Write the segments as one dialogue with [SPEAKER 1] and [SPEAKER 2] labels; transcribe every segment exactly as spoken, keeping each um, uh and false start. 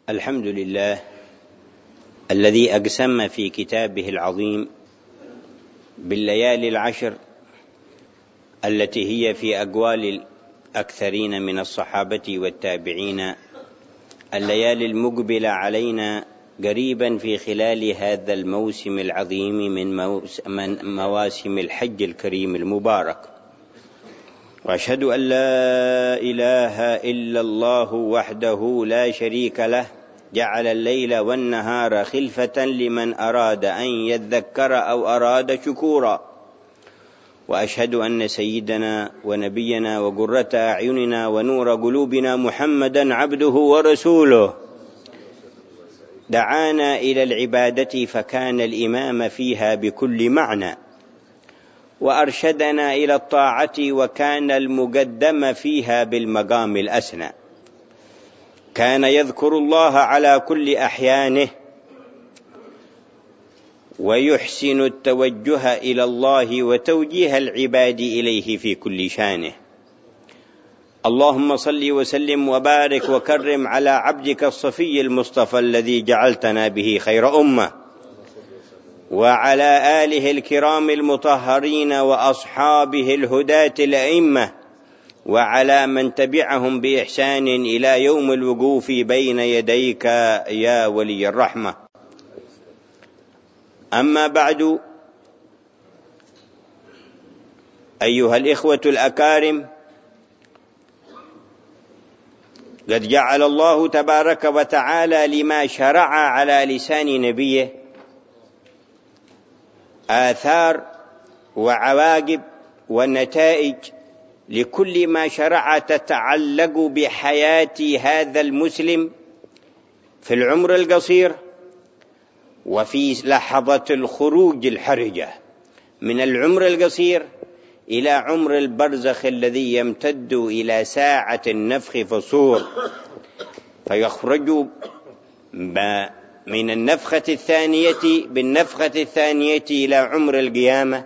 [SPEAKER 1] الحمد لله الذي أقسم في كتابه العظيم بالليالي العشر التي هي في أقوال الأكثرين من الصحابة والتابعين الليالي المقبلة علينا قريبا في خلال هذا الموسم العظيم من مواسم الحج الكريم المبارك. وأشهد أن لا إله إلا الله وحده لا شريك له جعل الليل والنهار خلفة لمن أراد أن يذكر أو أراد شكورا. وأشهد أن سيدنا ونبينا وقرة أعيننا ونور قلوبنا محمدا عبده ورسوله دعانا إلى العبادة فكان الإمام فيها بكل معنى، وأرشدنا إلى الطاعة وكان المقدم فيها بالمقام الأسنى. كان يذكر الله على كل أحيانه ويحسن التوجه إلى الله وتوجيه العباد إليه في كل شانه. اللهم صل وسلم وبارك وكرم على عبدك الصفي المصطفى الذي جعلتنا به خير أمة، وعلى آله الكرام المطهرين وأصحابه الهداة الأئمة، وعلى من تبعهم بإحسان إلى يوم الوقوف بين يديك يا ولي الرحمة. أما بعد، أيها الإخوة الأكارم، قد جعل الله تبارك وتعالى لما شرع على لسان نبيه آثار وعواقب ونتائج لكل ما شرع تتعلق بحياة هذا المسلم في العمر القصير وفي لحظة الخروج الحرجة من العمر القصير إلى عمر البرزخ الذي يمتد إلى ساعة النفخ في الصور، فيخرج من النفخة الثانية بالنفخة الثانية إلى عمر القيامة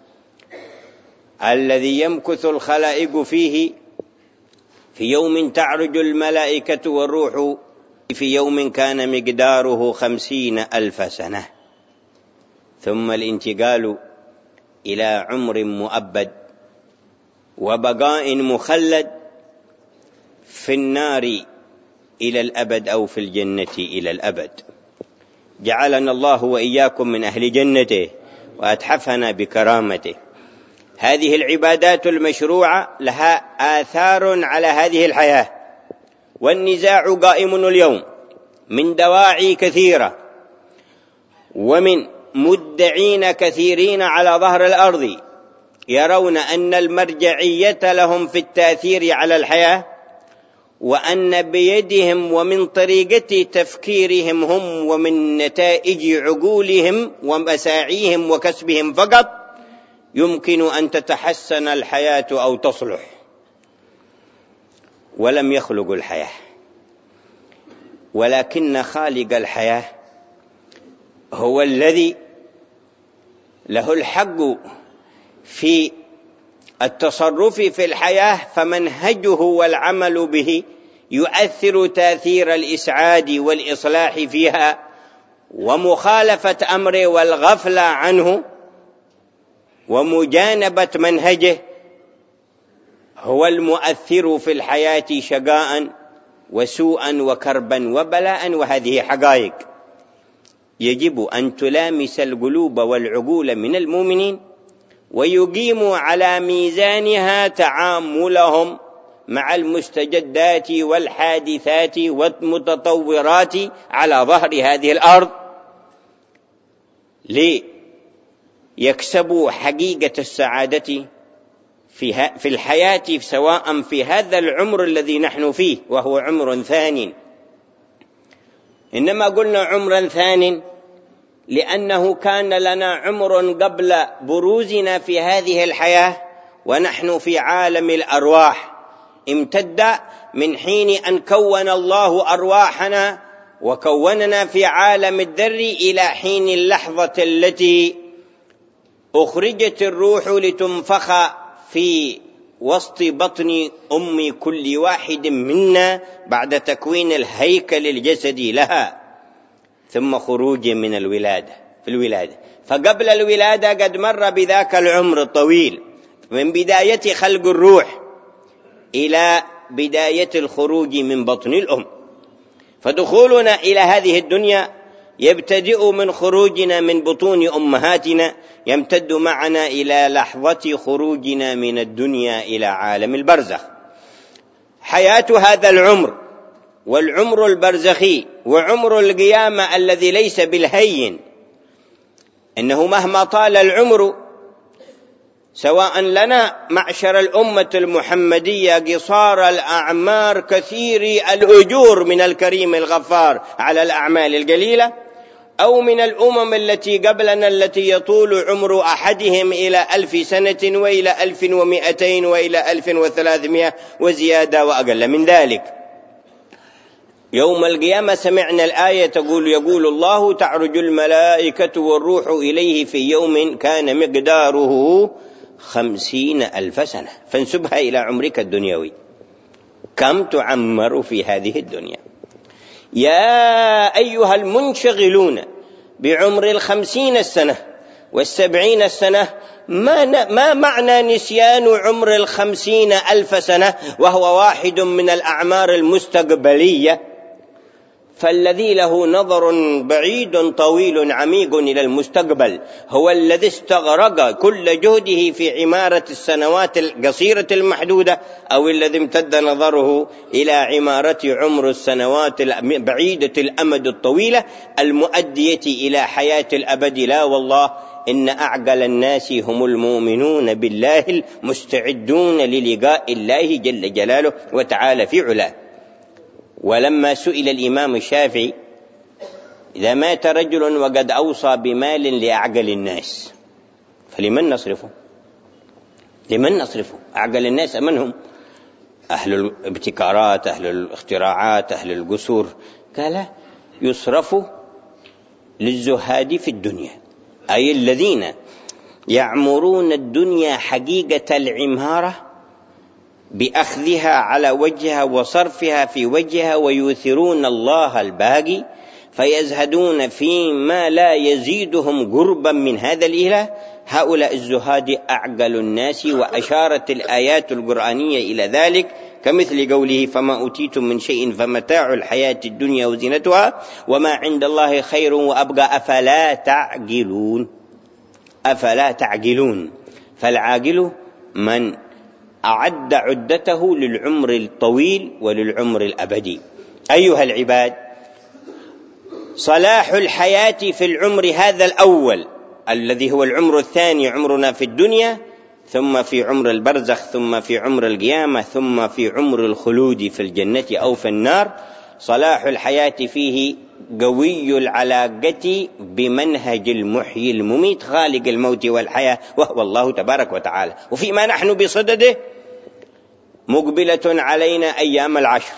[SPEAKER 1] الذي يمكث الخلائق فيه، في يوم تعرج الملائكة والروح في يوم كان مقداره خمسين ألف سنة، ثم الانتقال إلى عمر مؤبد وبقاء مخلد في النار إلى الأبد أو في الجنة إلى الأبد. جعلنا الله وإياكم من أهل جنته وأتحفنا بكرامته. هذه العبادات المشروعة لها آثار على هذه الحياة، والنزاع قائم اليوم من دواعي كثيرة ومن مدعين كثيرين على ظهر الأرض يرون أن المرجعية لهم في التأثير على الحياة، وأن بيدهم ومن طريقة تفكيرهم هم ومن نتائج عقولهم ومساعيهم وكسبهم فقط يمكن أن تتحسن الحياة أو تصلح. ولم يخلقوا الحياة، ولكن خالق الحياة هو الذي له الحق في التصرف في الحياة، فمنهجه والعمل به يؤثر تأثير الإسعاد والإصلاح فيها، ومخالفة أمره والغفلة عنه ومجانبة منهجه هو المؤثر في الحياة شقاء وسوءا وكربا وبلاء. وهذه حقائق يجب أن تلامس القلوب والعقول من المؤمنين، ويقيموا على ميزانها تعاملهم مع المستجدات والحادثات والمتطورات على ظهر هذه الأرض، ليكسبوا حقيقة السعادة في الحياة، سواء في هذا العمر الذي نحن فيه وهو عمر ثان. إنما قلنا عمر ثان لأنه كان لنا عمر قبل بروزنا في هذه الحياة ونحن في عالم الأرواح، امتد من حين أن كون الله أرواحنا وكوننا في عالم الذر إلى حين اللحظة التي أخرجت الروح لتنفخ في وسط بطن أم كل واحد منا بعد تكوين الهيكل الجسدي لها، ثم خروج من الولادة في الولادة. فقبل الولادة قد مر بذاك العمر الطويل من بداية خلق الروح إلى بداية الخروج من بطن الأم. فدخولنا إلى هذه الدنيا يبتدئ من خروجنا من بطون أمهاتنا، يمتد معنا إلى لحظة خروجنا من الدنيا إلى عالم البرزخ. حياة هذا العمر والعمر البرزخي وعمر القيامة الذي ليس بالهين، إنه مهما طال العمر سواء لنا معشر الأمة المحمدية قصار الأعمار كثير الأجور من الكريم الغفار على الأعمال القليلة، أو من الأمم التي قبلنا التي يطول عمر أحدهم إلى ألف سنة وإلى ألف ومئتين وإلى ألف وثلاثمائة وزيادة وأقل من ذلك. يوم القيامة سمعنا الآية تقول يقول الله تعرج الملائكة والروح إليه في يوم كان مقداره خمسين ألف سنة، فانسبها إلى عمرك الدنيوي، كم تعمر في هذه الدنيا؟ يا أيها المنشغلون بعمر الخمسين السنة والسبعين السنة، ما, ما معنى نسيان عمر الخمسين ألف سنة وهو واحد من الأعمار المستقبلية؟ فالذي له نظر بعيد طويل عميق إلى المستقبل هو الذي استغرق كل جهده في عمارة السنوات القصيرة المحدودة، أو الذي امتد نظره إلى عمارة عمر السنوات بعيدة الأمد الطويلة المؤدية إلى حياة الأبد. لا والله، إن أعقل الناس هم المؤمنون بالله المستعدون للقاء الله جل جلاله وتعالى في علاه. ولما سئل الإمام الشافعي إذا مات رجل وقد أوصى بمال لأعقل الناس فلمن نصرفه؟ لمن نصرفه؟ أعقل الناس من هم؟ أهل الابتكارات، أهل الاختراعات، أهل القصور. قال يصرف للزهاد في الدنيا، أي الذين يعمرون الدنيا حقيقة العمارة بأخذها على وجهها وصرفها في وجهها، ويؤثرون الله الباقي، فيزهدون فيما لا يزيدهم قربا من هذا الإله. هؤلاء الزهاد أعقل الناس، وأشارت الآيات القرآنية إلى ذلك كمثل قوله فما أوتيتم من شيء فمتاع الحياة الدنيا وزينتها وما عند الله خير وأبقى أفلا تعقلون. أفلا تعقلون. فالعاقل من أعد عدته للعمر الطويل وللعمر الأبدي. أيها العباد، صلاح الحياة في العمر هذا الأول الذي هو العمر الثاني، عمرنا في الدنيا، ثم في عمر البرزخ، ثم في عمر القيامة، ثم في عمر الخلود في الجنة أو في النار، صلاح الحياة فيه قوي العلاقة بمنهج المحيي المميت خالق الموت والحياة وهو الله تبارك وتعالى. وفيما نحن بصدده مقبلة علينا أيام العشر،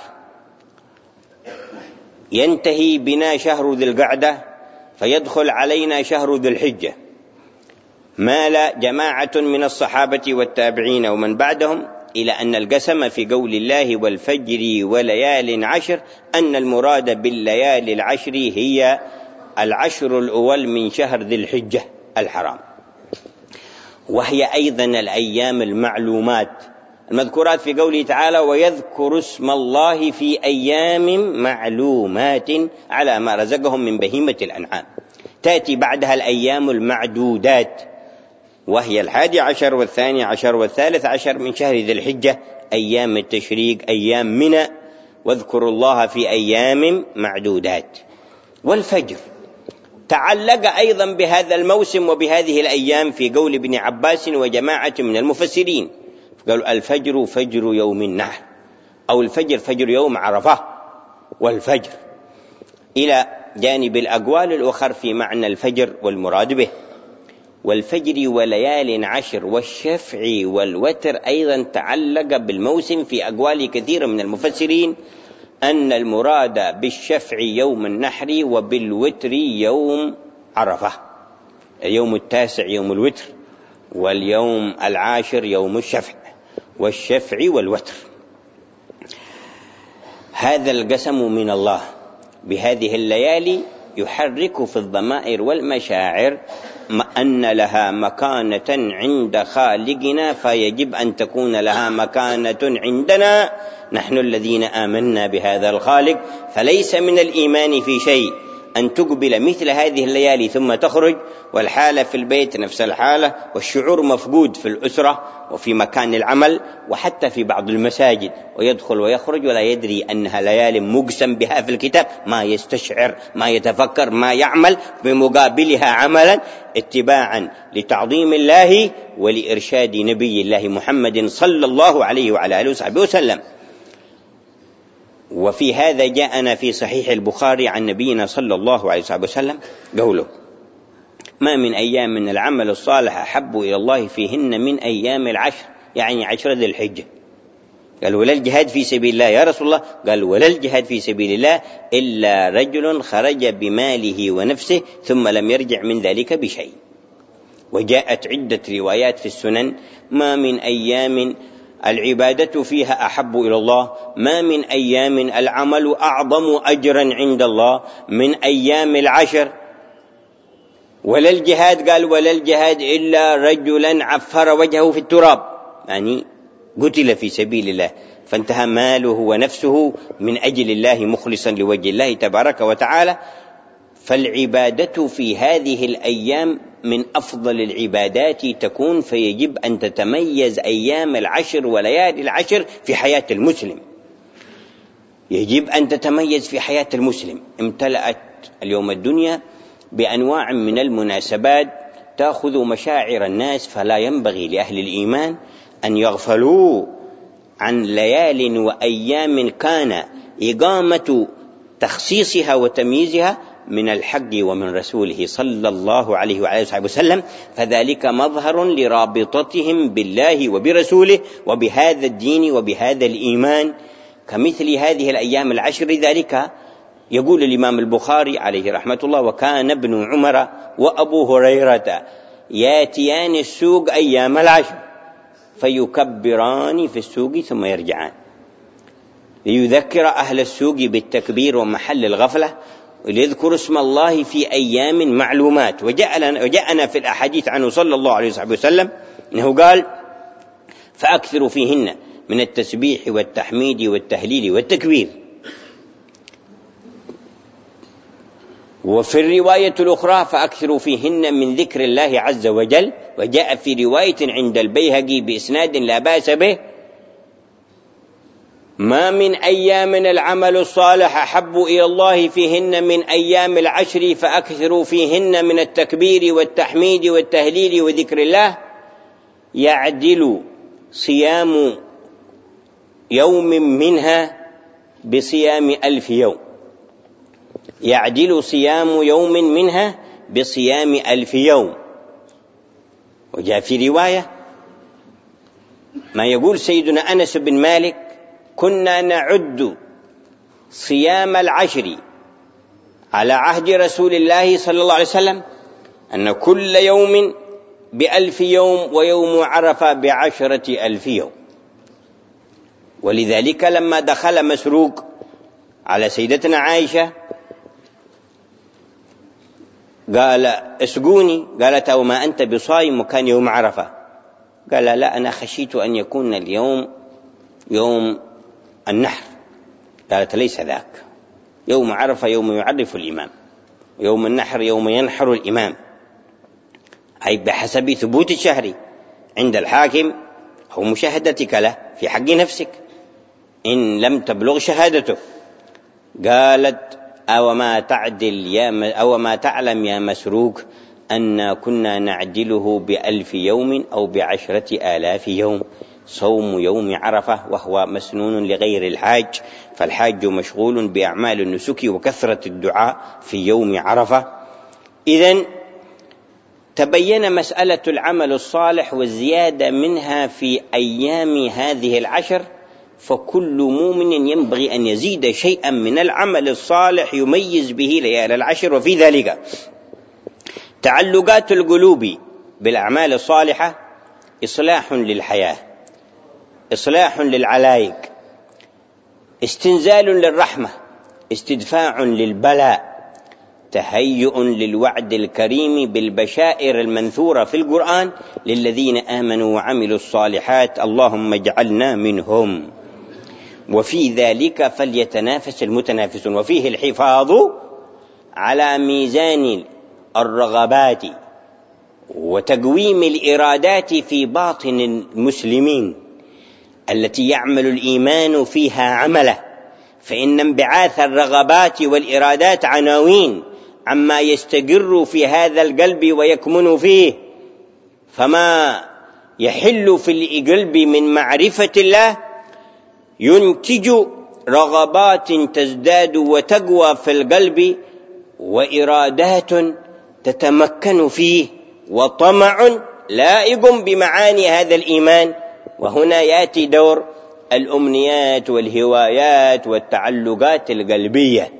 [SPEAKER 1] ينتهي بنا شهر ذي القعدة فيدخل علينا شهر ذي الحجة. مال جماعة من الصحابة والتابعين ومن بعدهم إلى أن القسم في قول الله والفجر وليال عشر أن المراد بالليالي العشر هي العشر الأول من شهر ذي الحجة الحرام، وهي أيضا الأيام المعلومات المذكورات في قوله تعالى ويذكر اسم الله في أيام معلومات على ما رزقهم من بهيمة الأنعام. تأتي بعدها الأيام المعدودات، وهي الحادي عشر والثاني عشر والثالث عشر من شهر ذي الحجة، أيام التشريق، أيام منى، واذكروا الله في أيام معدودات. والفجر تعلق أيضا بهذا الموسم وبهذه الأيام في قول ابن عباس وجماعة من المفسرين، قالوا الفجر فجر يوم النحر، أو الفجر فجر يوم عرفة. والفجر إلى جانب الأقوال الأخر في معنى الفجر والمراد به. والفجر وليال عشر والشفع والوتر أيضا تعلق بالموسم في أقوال كثير من المفسرين، أن المراد بالشفع يوم النحر وبالوتر يوم عرفة، اليوم التاسع يوم الوتر واليوم العاشر يوم الشفع. والشفع والوتر. هذا القسم من الله بهذه الليالي يحرك في الضمائر والمشاعر أن لها مكانة عند خالقنا، فيجب أن تكون لها مكانة عندنا نحن الذين آمنا بهذا الخالق. فليس من الإيمان في شيء أن تقبل مثل هذه الليالي ثم تخرج، والحالة في البيت نفس الحالة، والشعور مفقود في الأسرة وفي مكان العمل وحتى في بعض المساجد، ويدخل ويخرج ولا يدري أنها ليالي مقسم بها في الكتاب، ما يستشعر ما يتفكر ما يعمل بمقابلها عملا اتباعا لتعظيم الله ولإرشاد نبي الله محمد صلى الله عليه وعلى آله وصحبه وسلم. وفي هذا جاءنا في صحيح البخاري عن نبينا صلى الله عليه وسلم قوله: ما من أيام من العمل الصالح أحب إلى الله فيهن من أيام العشر، يعني عشر ذي الحجة. قال: ولا الجهاد في سبيل الله يا رسول الله؟ قال: ولا الجهاد في سبيل الله إلا رجل خرج بماله ونفسه ثم لم يرجع من ذلك بشيء. وجاءت عدة روايات في السنن: ما من أيام العبادة فيها أحب إلى الله، ما من أيام العمل أعظم أجرا عند الله من أيام العشر. ولا الجهاد، قال: ولا الجهاد إلا رجلا عفر وجهه في التراب، يعني قتل في سبيل الله فانتهى ماله ونفسه من أجل الله مخلصا لوجه الله تبارك وتعالى. فالعبادة في هذه الأيام من أفضل العبادات تكون، فيجب أن تتميز أيام العشر وليالي العشر في حياة المسلم، يجب أن تتميز في حياة المسلم. امتلأت اليوم الدنيا بأنواع من المناسبات تأخذ مشاعر الناس، فلا ينبغي لأهل الإيمان أن يغفلوا عن ليال وأيام كان إقامة تخصيصها وتمييزها من الحق ومن رسوله صلى الله عليه وعلى آله وسلم، فذلك مظهر لرابطتهم بالله وبرسوله وبهذا الدين وبهذا الإيمان كمثل هذه الأيام العشر. ذلك يقول الإمام البخاري عليه رحمة الله: وكان ابن عمر وأبو هريرة ياتيان السوق أيام العشر فيكبران في السوق ثم يرجعان، ليذكر أهل السوق بالتكبير ومحل الغفلة، وليذكر اسم الله في أيام معلومات. وجاءنا, وجاءنا في الأحاديث عنه صلى الله عليه وسلم أنه قال: فأكثروا فيهن من التسبيح والتحميد والتهليل والتكبير. وفي الرواية الأخرى: فأكثروا فيهن من ذكر الله عز وجل. وجاء في رواية عند البيهقي بإسناد لا بأس به: ما من أيام العمل الصالح أحب إلى الله فيهن من أيام العشر فأكثروا فيهن من التكبير والتحميد والتهليل وذكر الله، يعدل صيام يوم منها بصيام ألف يوم، يعدل صيام يوم منها بصيام ألف يوم. وجاء في رواية ما يقول سيدنا أنس بن مالك: كنا نعد صيام العشر على عهد رسول الله صلى الله عليه وسلم أن كل يوم بألف يوم، ويوم عرفة بعشرة ألف يوم. ولذلك لما دخل مسروق على سيدتنا عائشة قال: اسقوني. قالت: أو ما أنت بصائم وكان يوم عرفة؟ قال: لا، أنا خشيت أن يكون اليوم يوم النحر. قالت: ليس ذاك، يوم عرفة يوم يعرف الإمام، يوم النحر يوم ينحر الإمام، أي بحسب ثبوت الشهر عند الحاكم أو مشاهدتك له في حق نفسك إن لم تبلغ شهادته. قالت: أو ما تعدل يا أو ما تعلم يا مسروق أن كنا نعدله بألف يوم أو بعشرة آلاف يوم، صوم يوم عرفة وهو مسنون لغير الحاج، فالحاج مشغول بأعمال النسك وكثرة الدعاء في يوم عرفة. إذن تبين مسألة العمل الصالح والزيادة منها في أيام هذه العشر، فكل مؤمن ينبغي أن يزيد شيئا من العمل الصالح يميز به ليالي العشر. وفي ذلك تعلقات القلوب بالأعمال الصالحة إصلاح للحياة إصلاح للعلايق، استنزال للرحمة، استدفاع للبلاء، تهيؤ للوعد الكريم بالبشائر المنثورة في القرآن للذين آمنوا وعملوا الصالحات اللهم اجعلنا منهم. وفي ذلك فليتنافس المتنافسون، وفيه الحفاظ على ميزان الرغبات وتقويم الإرادات في باطن المسلمين التي يعمل الإيمان فيها عمله، فإن انبعاث الرغبات والإرادات عناوين عما يستقر في هذا القلب ويكمن فيه، فما يحل في القلب من معرفة الله ينتج رغبات تزداد وتقوى في القلب، وإرادات تتمكن فيه، وطمع لائق بمعاني هذا الإيمان. وهنا يأتي دور الأمنيات والهوايات والتعلقات القلبية،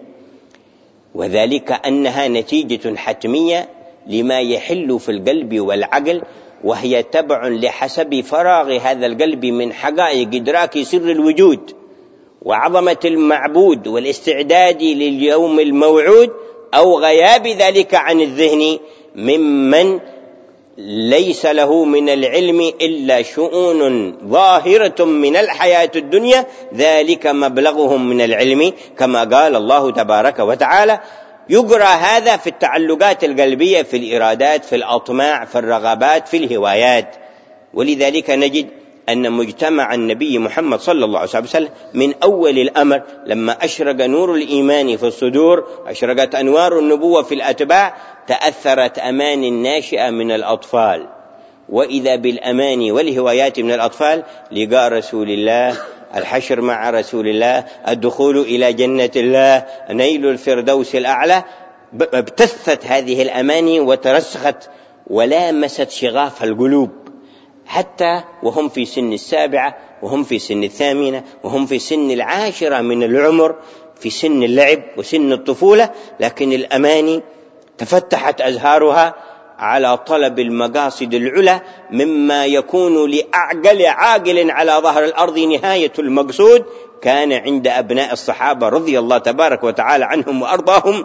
[SPEAKER 1] وذلك أنها نتيجة حتمية لما يحل في القلب والعقل، وهي تبع لحسب فراغ هذا القلب من حقائق إدراك سر الوجود وعظمة المعبود والاستعداد لليوم الموعود، أو غياب ذلك عن الذهن ممن ليس له من العلم إلا شؤون ظاهرة من الحياة الدنيا، ذلك مبلغهم من العلم، كما قال الله تبارك وتعالى. يقرأ هذا في التعلقات القلبية، في الإرادات، في الأطماع، في الرغبات، في الهوايات. ولذلك نجد أن مجتمع النبي محمد صلى الله عليه وسلم من أول الأمر لما أشرق نور الإيمان في الصدور، أشرقت أنوار النبوة في الأتباع، تأثرت أماني الناشئة من الأطفال، وإذا بالأماني والهوايات من الأطفال: لقاء رسول الله، الحشر مع رسول الله، الدخول إلى جنة الله، نيل الفردوس الأعلى. ابتثت هذه الأماني وترسخت ولامست شغاف القلوب، حتى وهم في سن السابعة، وهم في سن الثامنة، وهم في سن العاشرة من العمر، في سن اللعب وسن الطفولة، لكن الأماني تفتحت أزهارها على طلب المقاصد العلى مما يكون لأعقل عاقل على ظهر الأرض نهاية المقصود. كان عند أبناء الصحابة رضي الله تبارك وتعالى عنهم وأرضاهم.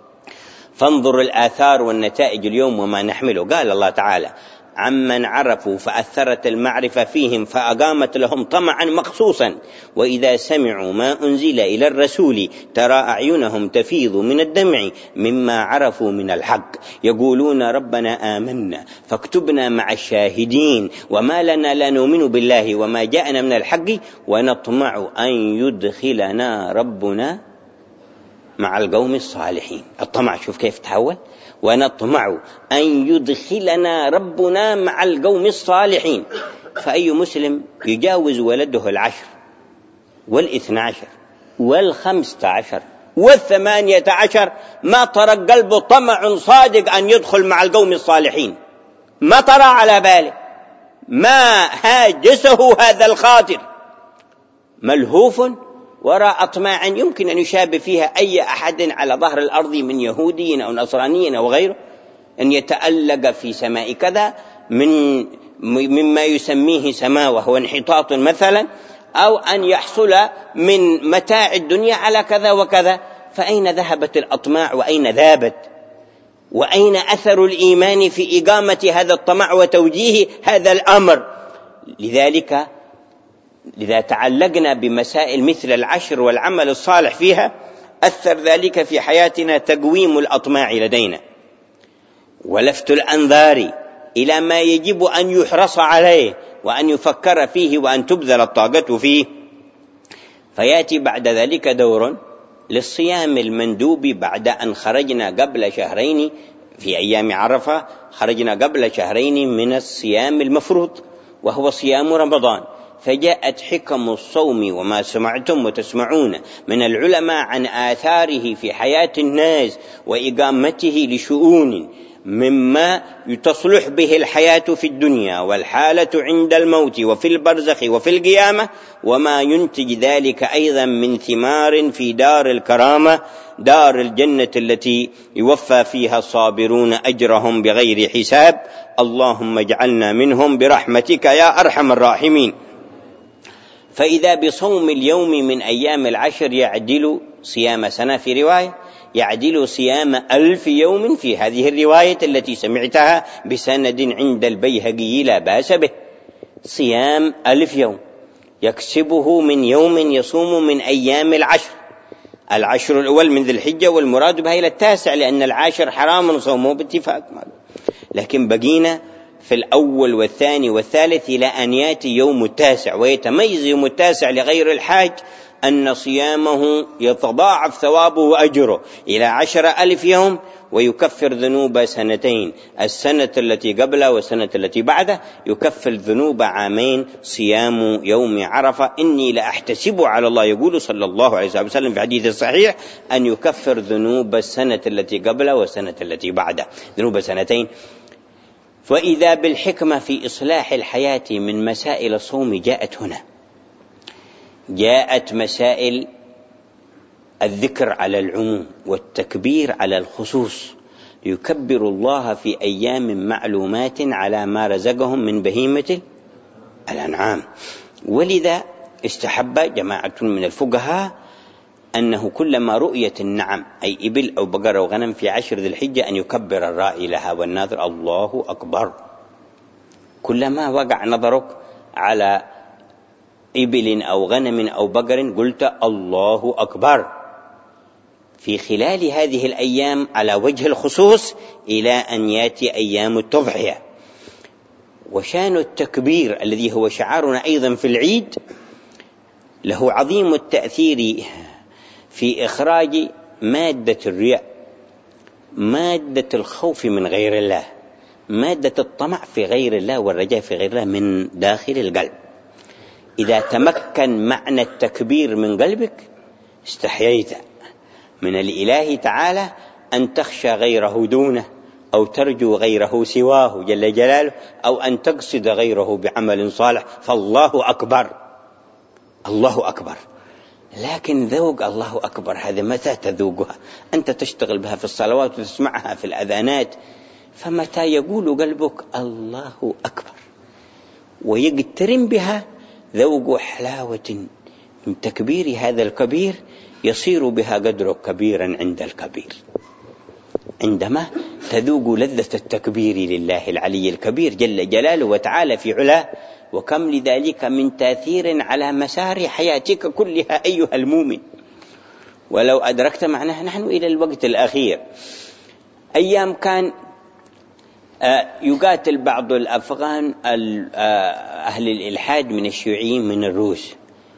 [SPEAKER 1] فانظر الآثار والنتائج اليوم وما نحمله. قال الله تعالى: عمن عرفوا فأثرت المعرفة فيهم فأقامت لهم طمعا مخصوصا، وإذا سمعوا ما أنزل إلى الرسول ترى أعينهم تفيض من الدمع مما عرفوا من الحق، يقولون ربنا آمنا فاكتبنا مع الشاهدين، وما لنا لا نؤمن بالله وما جاءنا من الحق ونطمع أن يدخلنا ربنا مع القوم الصالحين. الطمع شوف كيف تحول، ونطمع أن يدخلنا ربنا مع القوم الصالحين. فأي مسلم يجاوز ولده العشر والاثنى عشر والخمسة عشر والثمانية عشر ما ترى قلبه طمع صادق أن يدخل مع القوم الصالحين، ما ترى على باله، ما هاجسه هذا الخاطر، ملهوف وراء أطماع يمكن أن يشابه فيها أي أحد على ظهر الأرض من يهودي أو نصراني أو غيره، أن يتألق في سماء كذا من مما يسميه سماء وهو انحطاط مثلا، أو أن يحصل من متاع الدنيا على كذا وكذا. فأين ذهبت الأطماع وأين ذابت؟ وأين أثر الإيمان في إقامة هذا الطمع وتوجيه هذا الأمر؟ لذلك لذا تعلقنا بمسائل مثل العشر والعمل الصالح فيها، أثر ذلك في حياتنا تقويم الأطماع لدينا، ولفت الأنظار إلى ما يجب أن يحرص عليه وأن يفكر فيه وأن تبذل الطاقة فيه. فيأتي بعد ذلك دور للصيام المندوب بعد أن خرجنا قبل شهرين في أيام عرفة، خرجنا قبل شهرين من الصيام المفروض وهو صيام رمضان. فجاءت حكم الصوم وما سمعتم وتسمعون من العلماء عن آثاره في حياة الناس وإقامته لشؤون مما تصلح به الحياة في الدنيا والحالة عند الموت وفي البرزخ وفي القيامة، وما ينتج ذلك أيضا من ثمار في دار الكرامة، دار الجنة التي يوفى فيها الصابرون أجرهم بغير حساب. اللهم اجعلنا منهم برحمتك يا أرحم الراحمين. فإذا بصوم اليوم من أيام العشر يعدل صيام سنة، في رواية يعدل صيام ألف يوم في هذه الرواية التي سمعتها بسند عند البيهقي لا بأس به. صيام ألف يوم يكسبه من يوم يصوم من أيام العشر، العشر الأول من ذي الحجة، والمراد بها إلى التاسع، لأن العاشر حرام صومه باتفاق. لكن بقينا في الأول والثاني والثالث إلى أن يأتي يوم التاسع، ويتميز يوم التاسع لغير الحاج أن صيامه يتضاعف ثوابه وأجره إلى عشر ألف يوم، ويكفر ذنوب سنتين، السنة التي قبله والسنة التي بعده، يكفر ذنوب عامين صيام يوم عرفة. إني لأحتسب على الله، يقول صلى الله عليه وسلم في حديث الصحيح، أن يكفر ذنوب السنة التي قبله والسنة التي بعده، ذنوب سنتين. وإذا بالحكمة في إصلاح الحياة من مسائل الصوم جاءت هنا، جاءت مسائل الذكر على العموم والتكبير على الخصوص، يكبر الله في أيام معلومات على ما رزقهم من بهيمة الأنعام. ولذا استحب جماعة من الفقهاء أنه كلما رؤيت النعم أي إبل أو بقر أو غنم في عشر ذي الحجة أن يكبر الرائي لها والناظر الله أكبر. كلما وقع نظرك على إبل أو غنم أو بقر قلت الله أكبر. في خلال هذه الأيام على وجه الخصوص إلى أن يأتي أيام التضحية. وشان التكبير الذي هو شعارنا أيضا في العيد له عظيم التأثير في إخراج مادة الرياء، مادة الخوف من غير الله، مادة الطمع في غير الله والرجاء في غير الله من داخل القلب. إذا تمكن معنى التكبير من قلبك استحييت من الإله تعالى أن تخشى غيره دونه، أو ترجو غيره سواه جل جلاله، أو أن تقصد غيره بعمل صالح. فالله أكبر، الله أكبر. لكن ذوق الله أكبر هذا متى تذوقها؟ أنت تشتغل بها في الصلوات وتسمعها في الأذانات، فمتى يقول قلبك الله أكبر ويقترن بها ذوق حلاوة من تكبير هذا الكبير، يصير بها قدرك كبيرا عند الكبير. عندما تذوق لذة التكبير لله العلي الكبير جل جلاله وتعالى في علاه، وكم لذلك من تأثير على مسار حياتك كلها أيها المؤمن. ولو أدركت معناه، نحن إلى الوقت الأخير أيام كان يقاتل بعض الأفغان أهل الإلحاد من الشيوعيين من الروس،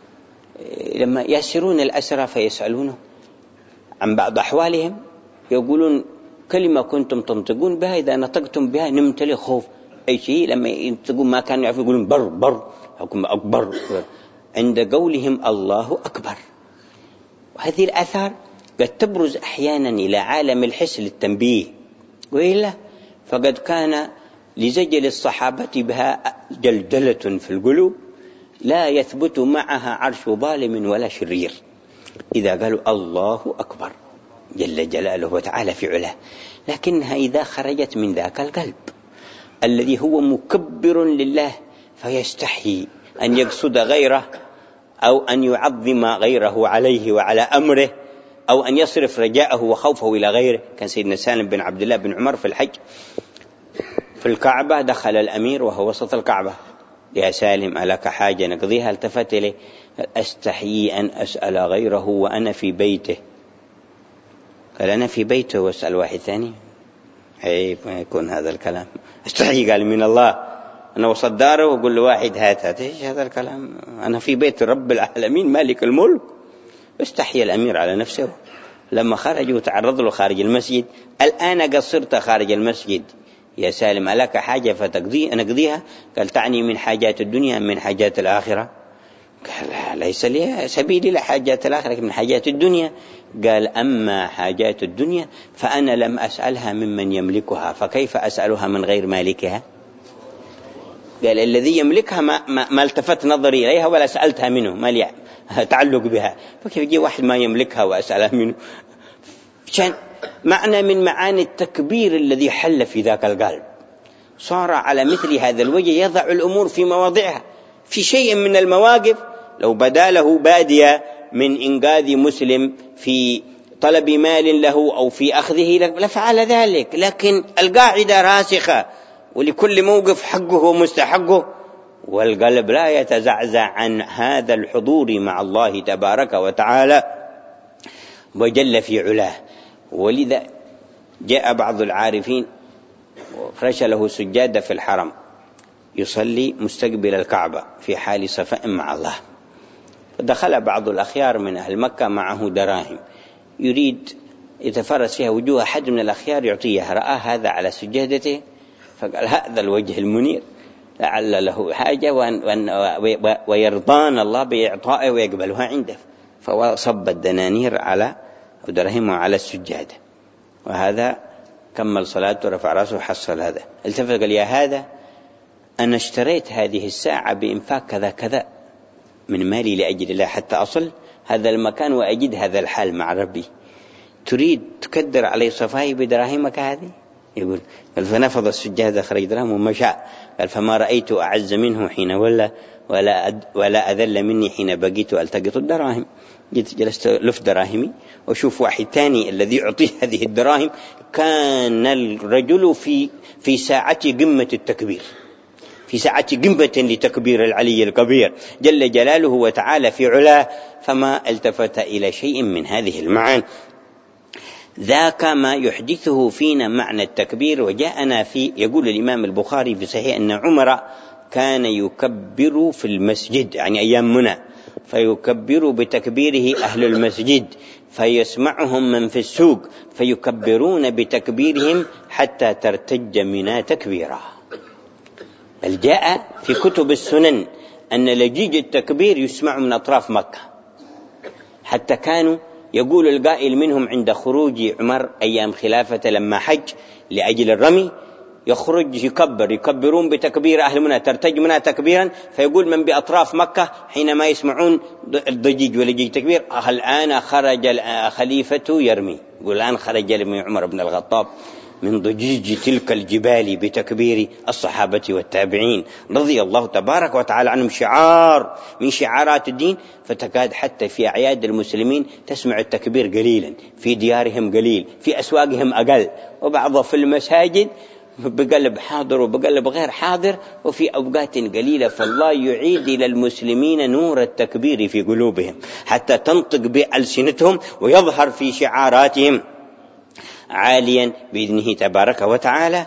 [SPEAKER 1] لما يأسرون الأسرى فيسألونه عن بعض أحوالهم يقولون كلمة كنتم تنطقون بها إذا نطقتم بها نمتلئ خوف. أي شيء لما ينطقون ما كانوا يعرفون يقولون بر بر حكم أكبر عند قولهم الله أكبر. وهذه الآثار قد تبرز أحيانا إلى عالم الحس للتنبيه، وإلا فقد كان لزجل الصحابة بها جلجلة في القلوب لا يثبت معها عرش ظالم ولا شرير إذا قالوا الله أكبر جل جلاله وتعالى في علاه. لكنها إذا خرجت من ذاك القلب الذي هو مكبر لله فيستحي أن يقصد غيره، أو أن يعظم غيره عليه وعلى أمره، أو أن يصرف رجاءه وخوفه إلى غيره. كان سيدنا سالم بن عبد الله بن عمر في الحج في الكعبة، دخل الأمير وهو وسط الكعبة، يا سالم ألك حاجة نقضيها؟ التفت إليه أستحيي أن أسأل غيره وأنا في بيته. قال أنا في بيته وأسأل واحد ثاني؟ عيب ما يكون هذا الكلام. استحيي قال من الله، أنا وسط داره وأقول له واحد هات هات، إيش هذا الكلام؟ أنا في بيت رب العالمين مالك الملك. استحيي الأمير على نفسه لما خرج وتعرض له خارج المسجد. الآن قصرت خارج المسجد، يا سالم ألك حاجة فتقضي أنا أقضيها؟ قال تعني من حاجات الدنيا من حاجات الآخرة؟ قال ليس لي سبيل إلى حاجات الآخرة من حاجات الدنيا. قال أما حاجات الدنيا فأنا لم أسألها ممن يملكها، فكيف أسألها من غير مالكها؟ قال الذي يملكها ما, ما, ما التفت نظري إليها ولا سألتها منه، ما لي تعلق بها، فكيف يجي واحد ما يملكها وأسألها منه؟ عشان معنى من معاني التكبير الذي حل في ذاك القلب صار على مثل هذا الوجه يضع الأمور في مواضعها. في شيء من المواقف لو بدا له بادية من إنقاذ مسلم في طلب مال له أو في أخذه لفعل ذلك، لكن القاعدة راسخة، ولكل موقف حقه ومستحقه، والقلب لا يتزعزع عن هذا الحضور مع الله تبارك وتعالى وجل في علاه. ولذا جاء بعض العارفين وفرش له سجادة في الحرم يصلي مستقبل الكعبة في حال صفاء مع الله، فدخل بعض الأخيار من أهل مكة معه دراهم يريد يتفرس فيها وجوه أحد من الأخيار يعطيه، رأى هذا على سجادته فقال هذا الوجه المنير لعل له حاجة ويرضان الله بإعطائه ويقبلها عنده، فصب الدنانير على ودرهمه على السجادة، وهذا كمل صلاته ورفع رأسه وحصل هذا. التفت قال يا هذا أنا اشتريت هذه الساعة بإنفاق كذا كذا من مالي لأجل الله حتى أصل هذا المكان وأجد هذا الحال مع ربي، تريد تكدر علي صفائي بدراهمك هذه؟ يقول قال فنفض السجادة خرج دراهم ومشى، قال فما رأيت أعز منه حين ولا ولا أد ولا أذل مني حين بقيت ألتقط الدراهم. جيت جلست لف دراهمي وشوف واحد ثاني الذي يعطيه هذه الدراهم، كان الرجل في في ساعة قمة التكبير، في ساعة قمة لتكبير العلي الكبير جل جلاله وتعالى في علاه، فما التفت إلى شيء من هذه المعاني. ذاك ما يحدثه فينا معنى التكبير. وجاءنا في يقول الإمام البخاري في صحيح أن عمر كان يكبر في المسجد، يعني أيام منى، فيكبر بتكبيره أهل المسجد فيسمعهم من في السوق فيكبرون بتكبيرهم حتى ترتج منى تكبيرا. بل جاء في كتب السنن أن لجيج التكبير يسمع من أطراف مكة، حتى كانوا يقول القائل منهم عند خروج عمر أيام خلافة لما حج لأجل الرمي يخرج يكبر يكبرون بتكبير أهل منى ترتج منى تكبيرا، فيقول من بأطراف مكة حينما يسمعون الضجيج ولجيج تكبير الآن خرج خليفة يرمي، يقول الآن خرج يرمي عمر بن الخطاب من ضجيج تلك الجبال بتكبير الصحابة والتابعين رضي الله تبارك وتعالى عنهم، شعار من شعارات الدين، فتكاد حتى في أعياد المسلمين تسمع التكبير قليلا، في ديارهم قليل، في أسواقهم أقل، وبعض في المساجد بقلب حاضر وبقلب غير حاضر، وفي أوقات قليلة. فالله يعيد إلى المسلمين نور التكبير في قلوبهم حتى تنطق بألسنتهم ويظهر في شعاراتهم عاليا بإذنه تبارك وتعالى.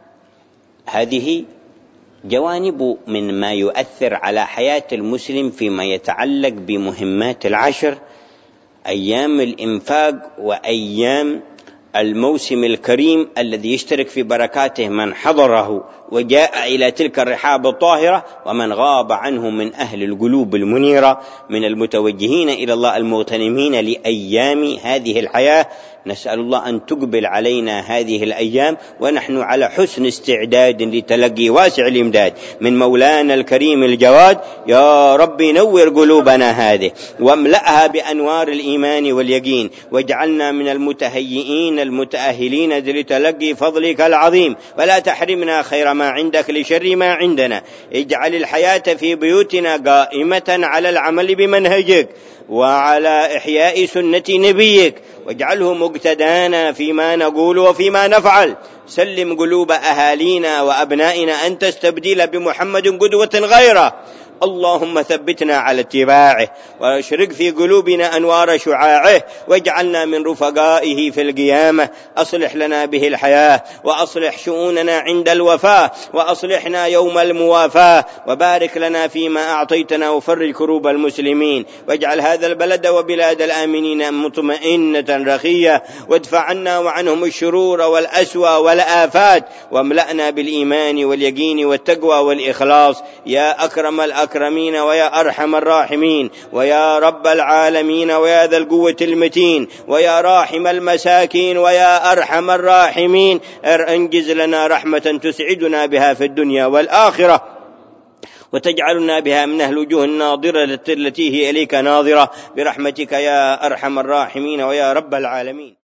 [SPEAKER 1] هذه جوانب من ما يؤثر على حياة المسلم فيما يتعلق بمهمات العشر، أيام الإنفاق وأيام الموسم الكريم الذي يشترك في بركاته من حضره وجاء إلى تلك الرحاب الطاهرة، ومن غاب عنه من أهل القلوب المنيرة من المتوجهين إلى الله المغتنمين لأيام هذه الحياة. نسأل الله أن تقبل علينا هذه الأيام ونحن على حسن استعداد لتلقي واسع الإمداد من مولانا الكريم الجواد. يا رب نور قلوبنا هذه واملأها بأنوار الإيمان واليقين، واجعلنا من المتهيئين المتأهلين لتلقي فضلك العظيم، ولا تحرمنا خير ما عندك لشر ما عندنا. اجعل الحياة في بيوتنا قائمة على العمل بمنهجك وعلى إحياء سنة نبيك، واجعله مقتدانا فيما نقول وفيما نفعل. سلم قلوب أهالينا وأبنائنا أن تستبدل بمحمد قدوة غيره. اللهم ثبتنا على اتباعه واشرق في قلوبنا أنوار شعاعه، واجعلنا من رفقائه في القيامة. أصلح لنا به الحياة وأصلح شؤوننا عند الوفاة، وأصلحنا يوم الموافاة، وبارك لنا فيما أعطيتنا وفرج كروب المسلمين، واجعل هذا البلد وبلاد الآمنين مطمئنة رخية، وادفع عنا وعنهم الشرور والأسوأ والآفات، واملأنا بالإيمان واليقين والتقوى والإخلاص يا أكرم الأكرمين ويا أرحم الراحمين، ويا رب العالمين ويا ذا القوة المتين، ويا راحم المساكين ويا أرحم الراحمين. انجز لنا رحمة تسعدنا بها في الدنيا والآخرة، وتجعلنا بها من أهل الوجوه الناظرة التي هي إليك ناظرة، برحمتك يا أرحم الراحمين ويا رب العالمين.